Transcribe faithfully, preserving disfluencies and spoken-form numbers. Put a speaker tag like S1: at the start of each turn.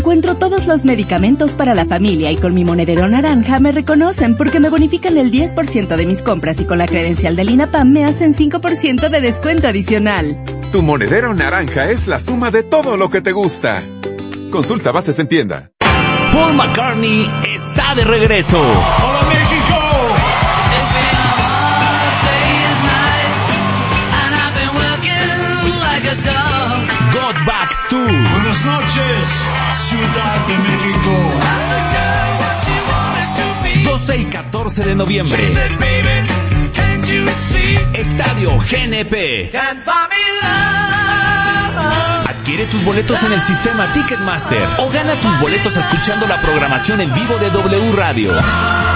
S1: Encuentro todos los medicamentos para la familia y con mi monedero naranja me reconocen porque me bonifican el diez por ciento de mis compras y con la credencial del INAPAM me hacen cinco por ciento de descuento adicional.
S2: Tu monedero naranja es la suma de todo lo que te gusta. Consulta bases en tienda.
S3: Paul McCartney está de regreso.
S4: ¡Hola, México!
S3: Got Back Tour.
S4: Buenas noches, Ciudad de México.
S3: doce y catorce de noviembre. Estadio G N P. Adquiere tus boletos en el sistema Ticketmaster o gana tus boletos escuchando la programación en vivo de W Radio.